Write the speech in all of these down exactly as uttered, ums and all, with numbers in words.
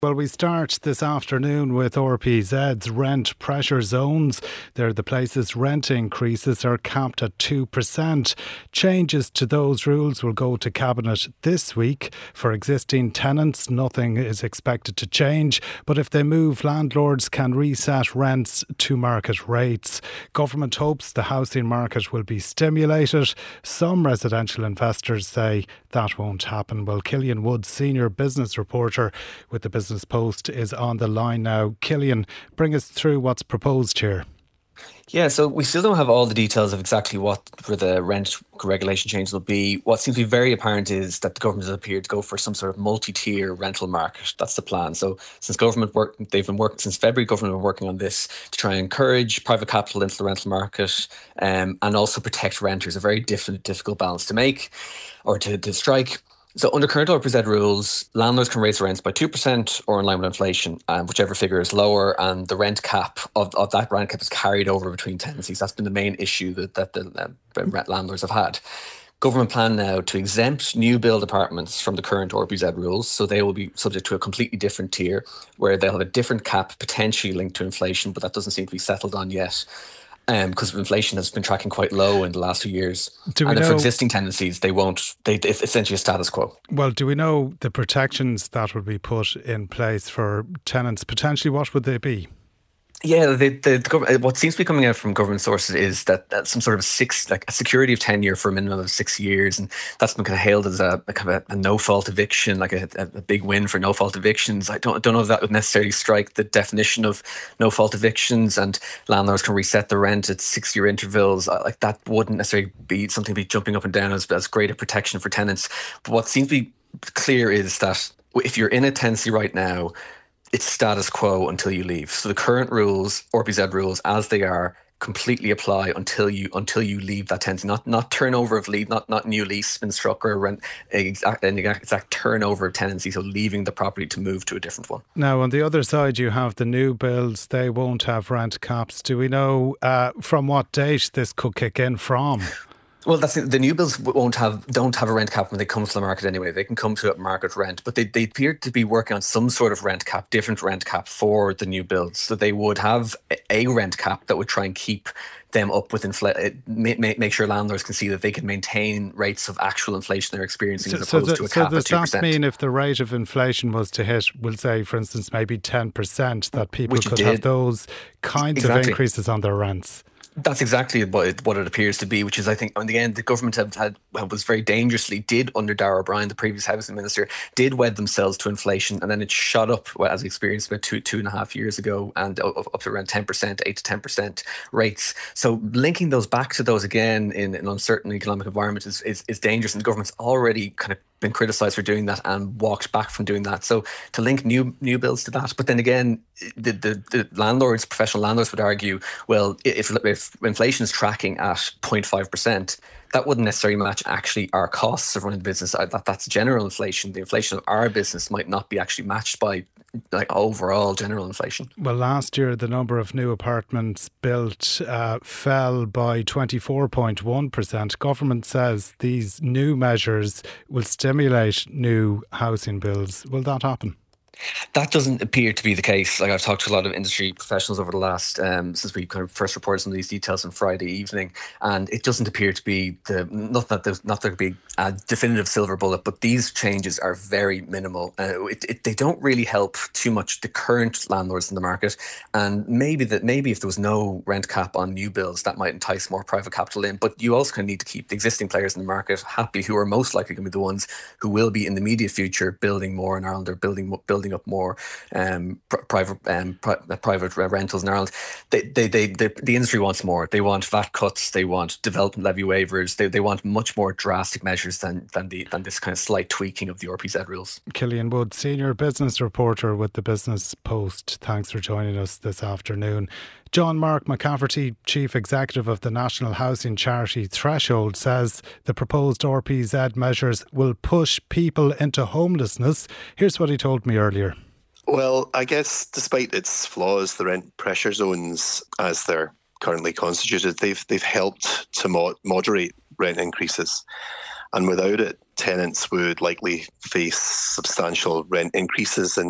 Well, we start this afternoon with R P Z's rent pressure zones. They're the places rent increases are capped at two percent. Changes to those rules will go to Cabinet this week. For existing tenants, nothing is expected to change. But if they move, landlords can reset rents to market rates. Government hopes the housing market will be stimulated. Some residential investors say that won't happen. Well, Killian Woods, senior business reporter with the Business Post, is on the line now. Killian, bring us through what's proposed here. Yeah, so we still don't have all the details of exactly what for the rent regulation change will be. What seems to be very apparent is that the government has appeared to go for some sort of multi-tier rental market. That's the plan. So since government work, they've been working since February. Government have been working on this to try and encourage private capital into the rental market, um, and also protect renters. A very different, difficult balance to make or to, to strike. So under current R P Z rules, landlords can raise rents by two percent or in line with inflation, um, whichever figure is lower, and the rent cap of, of that rent cap is carried over between tenancies. That's been the main issue that, that the uh, rent landlords have had. Government plan now to exempt new build apartments from the current R P Z rules, so they will be subject to a completely different tier where they'll have a different cap potentially linked to inflation, but that doesn't seem to be settled on yet. Because um, inflation has been tracking quite low in the last few years. Do we and then know, for existing tenancies, they won't, they, it's essentially a status quo. Well, do we know the protections that would be put in place for tenants? Potentially, what would they be? Yeah, the, the, the what seems to be coming out from government sources is that, that some sort of six, like a security of tenure for a minimum of six years, and that's been kind of hailed as a, a kind of a, a no-fault eviction, like a, a big win for no-fault evictions. I don't don't know if that would necessarily strike the definition of no-fault evictions, and landlords can reset the rent at six-year intervals. Like that wouldn't necessarily be something to be jumping up and down as as greater protection for tenants. But what seems to be clear is that if you're in a tenancy right now, it's status quo until you leave. So the current rules, R P Z rules, as they are, completely apply until you until you leave that tenancy. Not not turnover of lease, not not new lease been struck or rent exact an exact turnover of tenancy. So leaving the property to move to a different one. Now on the other side, you have the new builds. They won't have rent caps. Do we know uh, from what date this could kick in from? Well, that's the new builds won't have don't have a rent cap when they come to the market anyway. They can come to a market rent, but they, they appear to be working on some sort of rent cap, different rent cap for the new builds. So they would have a rent cap that would try and keep them up with inflation, make, make sure landlords can see that they can maintain rates of actual inflation they're experiencing, so, as opposed so the, to a cap so of two percent. So does that mean if the rate of inflation was to hit, we'll say, for instance, maybe ten percent, that people Which could have those kinds exactly. of increases on their rents? That's exactly what it, what it appears to be, which is, I think, in the end, the government have had was very dangerously did under Darragh O'Brien, the previous housing minister, did wed themselves to inflation, and then it shot up, well, as we experienced about two two and a half years ago, and up to around ten percent, eight to ten percent rates. So linking those back to those again in an uncertain economic environment is, is is dangerous, and the government's already kind of been criticised for doing that and walked back from doing that. So to link new new builds to that, but then again, the the, the landlords, professional landlords would argue, well, if if inflation is tracking at zero point five percent, that wouldn't necessarily match actually our costs of running the business. That that's general inflation. The inflation of our business might not be actually matched by like overall general inflation. Well, last year the number of new apartments built uh, fell by twenty-four point one percent. Government says these new measures will stimulate new housing builds. Will that happen? That doesn't appear to be the case. Like, I've talked to a lot of industry professionals over the last, um, since we kind of first reported some of these details on Friday evening, and it doesn't appear to be the, not that there's not there to be a definitive silver bullet, but these changes are very minimal. Uh, it, it, they don't really help too much the current landlords in the market, and maybe that maybe if there was no rent cap on new builds, that might entice more private capital in. But you also kind of need to keep the existing players in the market happy, who are most likely going to be the ones who will be in the immediate future building more in Ireland, or building building up more um, pr- private um, pri- private rentals in Ireland. They, they, they, they, the industry wants more. They want V A T cuts. They want development levy waivers. They, they want much more drastic measures than than the than this kind of slight tweaking of the R P Z rules. Killian Wood, senior business reporter with the Business Post. Thanks for joining us this afternoon. John Mark McCafferty, Chief Executive of the National Housing Charity Threshold, says the proposed R P Z measures will push people into homelessness. Here's what he told me earlier. Well, I guess despite its flaws, the rent pressure zones, as they're currently constituted, they've they've helped to mo- moderate rent increases. And without it, tenants would likely face substantial rent increases, and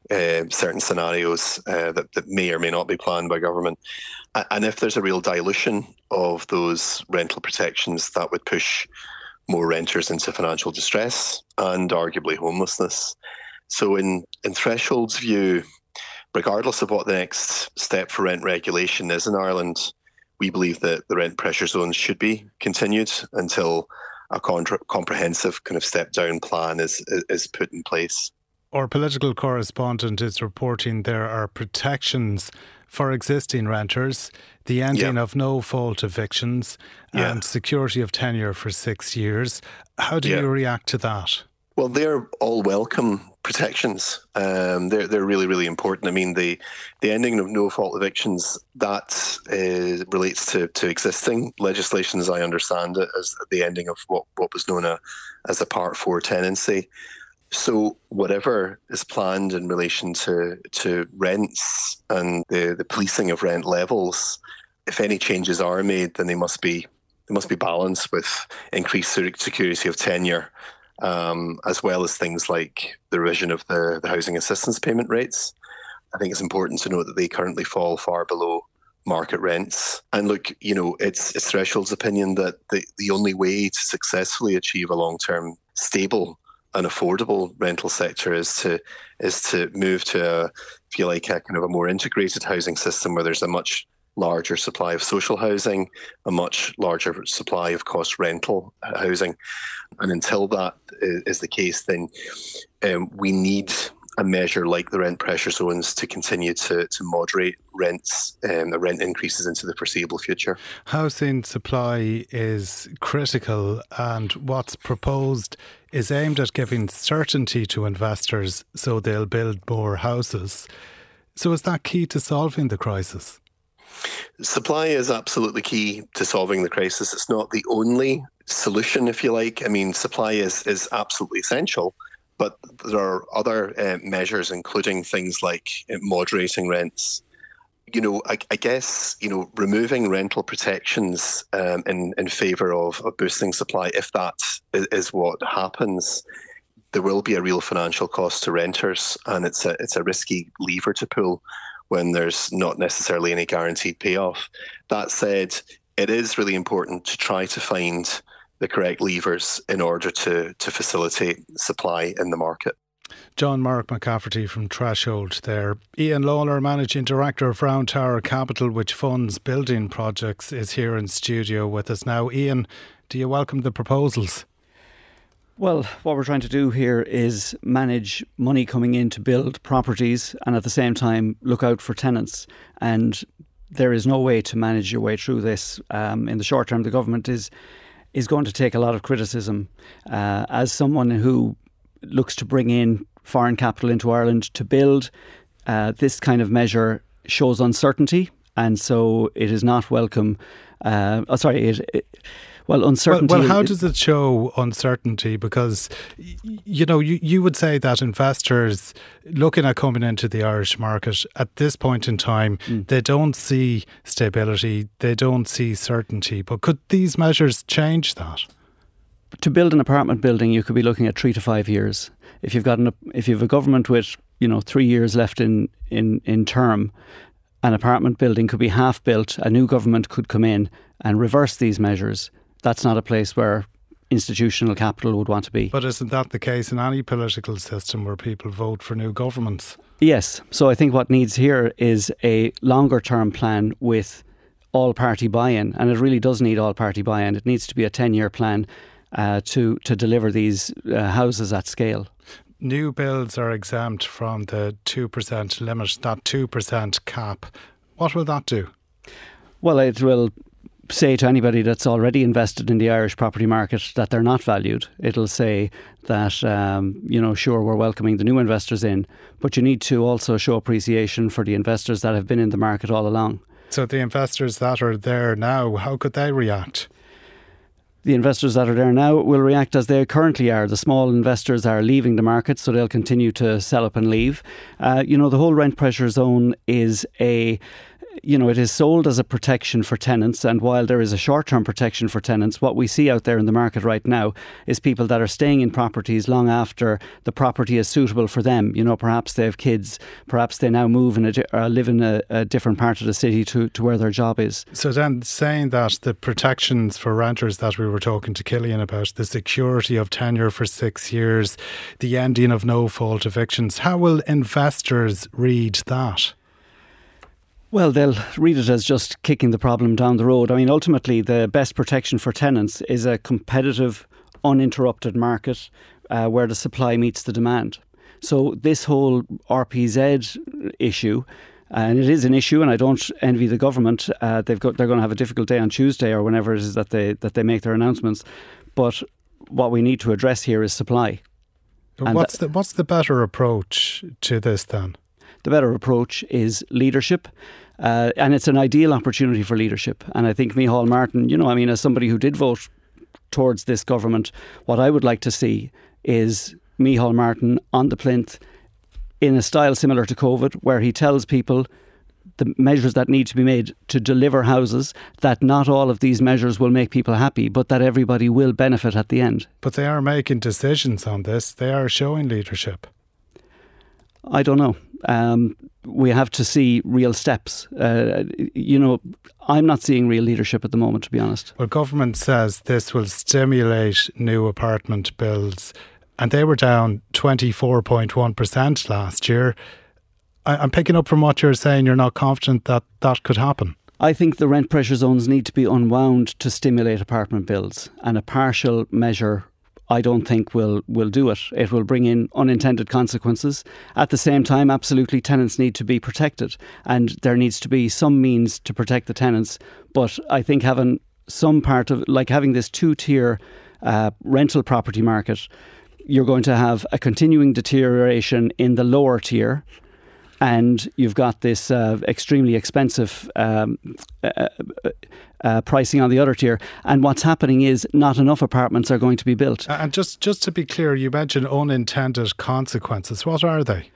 uh, certain scenarios uh, that, that may or may not be planned by government. And if there's a real dilution of those rental protections, that would push more renters into financial distress and arguably homelessness. So in, in Threshold's view, regardless of what the next step for rent regulation is in Ireland, we believe that the rent pressure zones should be continued until a contra- comprehensive kind of step-down plan is, is put in place. Our political correspondent is reporting there are protections for existing renters, the ending yeah. of no-fault evictions yeah. and security of tenure for six years. How do yeah. you react to that? Well, they're all welcome protections. Um, they're they're really, really important. I mean, the the ending of no-fault evictions, that uh, relates to, to existing legislation, as I understand it, as the ending of what, what was known a, as a Part four tenancy. So whatever is planned in relation to, to rents and the, the policing of rent levels, if any changes are made, then they must be they must be balanced with increased security of tenure, um, as well as things like the revision of the, the housing assistance payment rates. I think it's important to note that they currently fall far below market rents. And look, you know, it's, it's Threshold's opinion that the, the only way to successfully achieve a long-term stable an affordable rental sector is to is to move to a, if you like, a kind of a more integrated housing system where there's a much larger supply of social housing, a much larger supply of cost rental housing. And until that is the case, then um, we need a measure like the rent pressure zones to continue to, to moderate rents and um, the rent increases into the foreseeable future. Housing supply is critical, and what's proposed is aimed at giving certainty to investors so they'll build more houses. So is that key to solving the crisis? Supply is absolutely key to solving the crisis. It's not the only solution, if you like. I mean, supply is, is absolutely essential. But there are other uh, measures, including things like uh, moderating rents. You know, I, I guess, you know, removing rental protections um, in, in favour of, of boosting supply, if that is, is what happens, there will be a real financial cost to renters, and it's a it's a risky lever to pull when there's not necessarily any guaranteed payoff. That said, it is really important to try to find the correct levers in order to, to facilitate supply in the market. John Mark McCafferty from Threshold there. Ian Lawler, Managing Director of Round Tower Capital, which funds building projects, is here in studio with us now. Ian, do you welcome the proposals? Well, what we're trying to do here is manage money coming in to build properties and at the same time look out for tenants. And there is no way to manage your way through this. Um, in the short term, the government is is going to take a lot of criticism. Uh, as someone who looks to bring in foreign capital into Ireland to build, uh, this kind of measure shows uncertainty, and so it is not welcome. Uh, oh, sorry, it, it, well, uncertainty. Well, well, how does it show uncertainty? Because, you know, you, you would say that investors looking at coming into the Irish market at this point in time, mm. they don't see stability, they don't see certainty. But could these measures change that? To build an apartment building, you could be looking at three to five years. If you've got an, if you have a government with, you know, three years left in, in, in term, an apartment building could be half built. A new government could come in and reverse these measures. That's not a place where institutional capital would want to be. But isn't that the case in any political system where people vote for new governments? Yes. So I think what needs here is a longer term plan with all party buy-in, and it really does need all party buy-in. It needs to be a ten-year plan uh, to, to deliver these uh, houses at scale. New builds are exempt from the two percent limit, that two percent cap. What will that do? Well, it will say to anybody that's already invested in the Irish property market that they're not valued. It'll say that, um, you know, sure, we're welcoming the new investors in, but you need to also show appreciation for the investors that have been in the market all along. So the investors that are there now, how could they react? The investors that are there now will react as they currently are. The small investors are leaving the market, so they'll continue to sell up and leave. Uh, you know, the whole rent pressure zone is a you know, it is sold as a protection for tenants. And while there is a short-term protection for tenants, what we see out there in the market right now is people that are staying in properties long after the property is suitable for them. You know, perhaps they have kids, perhaps they now move in a, or live in a, a different part of the city to, to where their job is. So then saying that the protections for renters that we were talking to Killian about, the security of tenure for six years, the ending of no-fault evictions, how will investors read that? Well, they'll read it as just kicking the problem down the road. I mean, ultimately, the best protection for tenants is a competitive, uninterrupted market uh, where the supply meets the demand. So this whole R P Z issue, and it is an issue, and I don't envy the government. Uh, they've got they're going to have a difficult day on Tuesday or whenever it is that they that they make their announcements. But what we need to address here is supply. And what's the what's the better approach to this then? The better approach is leadership. Uh, and it's an ideal opportunity for leadership. And I think Micheál Martin, you know, I mean, as somebody who did vote towards this government, what I would like to see is Micheál Martin on the plinth in a style similar to COVID, where he tells people the measures that need to be made to deliver houses, that not all of these measures will make people happy, but that everybody will benefit at the end. But they are making decisions on this. They are showing leadership. I don't know. Um, we have to see real steps. Uh, you know, I'm not seeing real leadership at the moment, to be honest. Well, government says this will stimulate new apartment builds, and they were down twenty-four point one percent last year. I, I'm picking up from what you're saying, you're not confident that that could happen. I think the rent pressure zones need to be unwound to stimulate apartment builds, and a partial measure I don't think will will do it. It will bring in unintended consequences. At the same time, absolutely, tenants need to be protected, and there needs to be some means to protect the tenants. But I think having some part of, like having this two-tier uh, rental property market, you're going to have a continuing deterioration in the lower tier, and you've got this uh, extremely expensive um, uh, uh, pricing on the other tier. And what's happening is not enough apartments are going to be built. And just, just to be clear, you mentioned unintended consequences. What are they?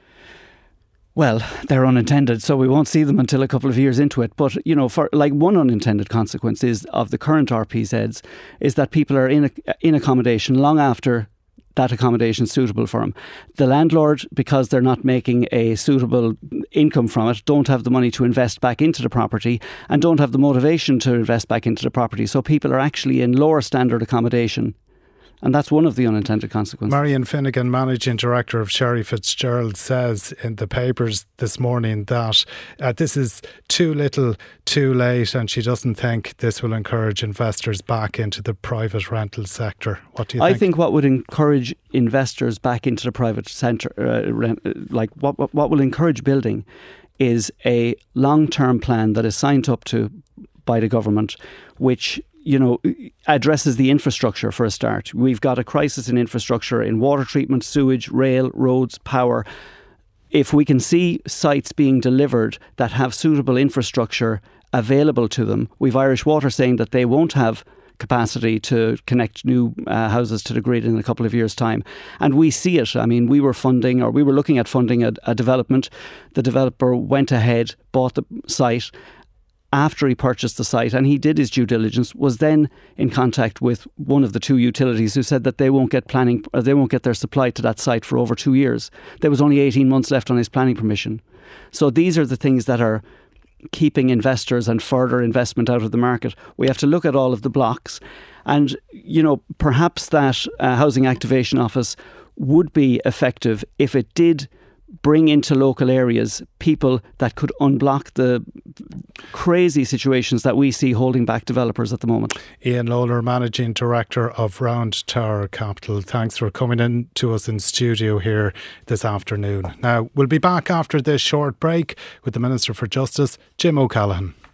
Well, they're unintended, so we won't see them until a couple of years into it. But, you know, for like one unintended consequence is of the current R P Zs is that people are in, in accommodation long after that accommodation is suitable for them. The landlord, because they're not making a suitable income from it, don't have the money to invest back into the property and don't have the motivation to invest back into the property. So people are actually in lower standard accommodation. And that's one of the unintended consequences. Marion Finnegan, Managing Director of Sherry Fitzgerald, says in the papers this morning that uh, this is too little, too late, and she doesn't think this will encourage investors back into the private rental sector. What do you think? I think what would encourage investors back into the private sector, uh, rent, like what, what what will encourage building, is a long-term plan that is signed up to by the government, which, you know, addresses the infrastructure for a start. We've got a crisis in infrastructure in water treatment, sewage, rail, roads, power. If we can see sites being delivered that have suitable infrastructure available to them, we've Irish Water saying that they won't have capacity to connect new uh, houses to the grid in a couple of years' time. And we see it. I mean, we were funding, or we were looking at funding a, a development. The developer went ahead, bought the site. After he purchased the site and he did his due diligence, was then in contact with one of the two utilities who said that they won't get planning, or they won't get their supply to that site for over two years. There was only eighteen months left on his planning permission. So these are the things that are keeping investors and further investment out of the market. We have to look at all of the blocks, and, you know, perhaps that uh, housing activation office would be effective if it did bring into local areas people that could unblock the crazy situations that we see holding back developers at the moment. Ian Lawler, Managing Director of Round Tower Capital, thanks for coming in to us in studio here this afternoon. Now, we'll be back after this short break with the Minister for Justice, Jim O'Callaghan.